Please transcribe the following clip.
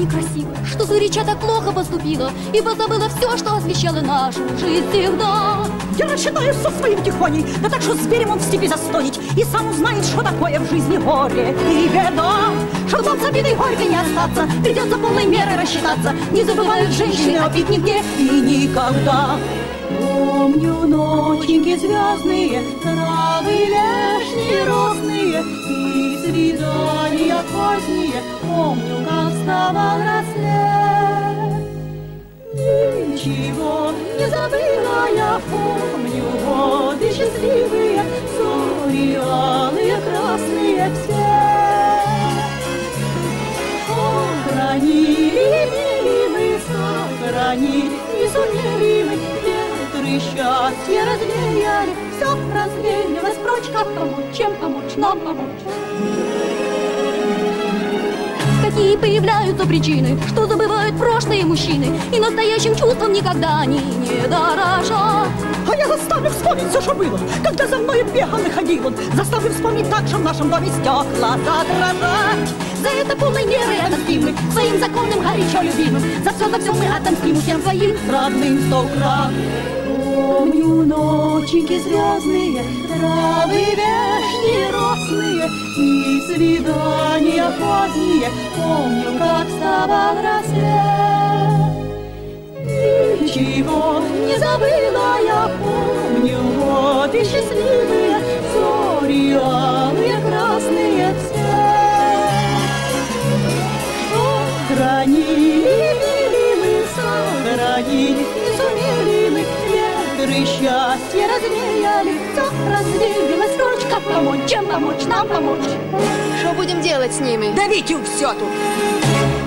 некрасиво, что Заречья так плохо поступила и позабыла все, что освещало нашу жизнь всегда. Я рассчитаюсь со своим тихоней, да так что зверем он в степи застонить, и сам узнает, что такое в жизни горе и беда. Чтоб нам с обидой горько не остаться, придется полной мерой рассчитаться. Не забывают женщины обид нигде и никогда. Помню ноченьки звездные, травы лишние росные и свидания поздние. Помню, как вставал рассвет. Ничего не забыла я, помню годы счастливые, зори алые, красные все. Сохранили, милый, сохранили, не сумели мы. Счастье развеяли, все развеялось прочь. Как помочь, чем помочь, нам помочь? Какие появляются причины, что забывают прошлые мужчины, и настоящим чувством никогда они не дорожат. А я заставлю вспомнить все, что было, когда за мной бегал и ходил он. Заставлю вспомнить так, что в нашем доме стекла задрожат. За это полной мерой отомстим мы своим законным горячо любимым. За все мы отомстим всем своим родным 100 крат. Помню ноченьки звездные, травы вешние росные и свидания поздние. Помню, как вставал рассвет. Ничего не забыла я, помню годы счастливые, зори алые, красные все. Сохранили, милые, сохранили, не сумели мы. Ветры счастья развеяли, все развеялось прочь. Как помочь, чем помочь, нам помочь? Что будем делать с ними? Давите все тут.